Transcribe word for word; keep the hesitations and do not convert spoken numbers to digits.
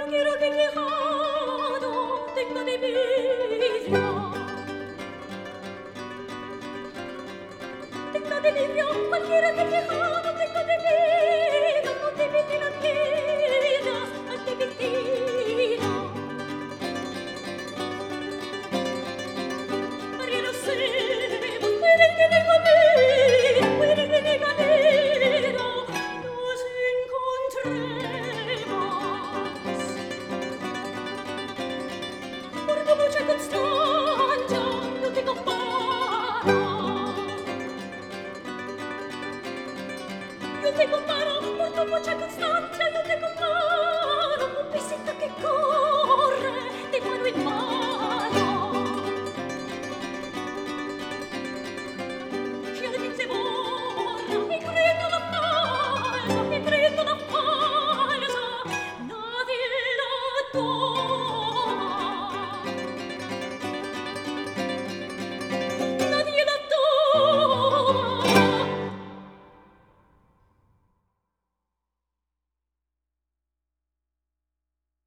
cualquiera que llegado tenga de vidrio, tenga de vidrio, cualquiera que llegado tenga de vidrio, no te vete las piedras ante mentira. Arriero seremos, puede que de ganera, puede que de ganera nos encontremos. Por tu mucha constancia no te comparo, yo te comparo, por tu mucha constancia yo te comparo.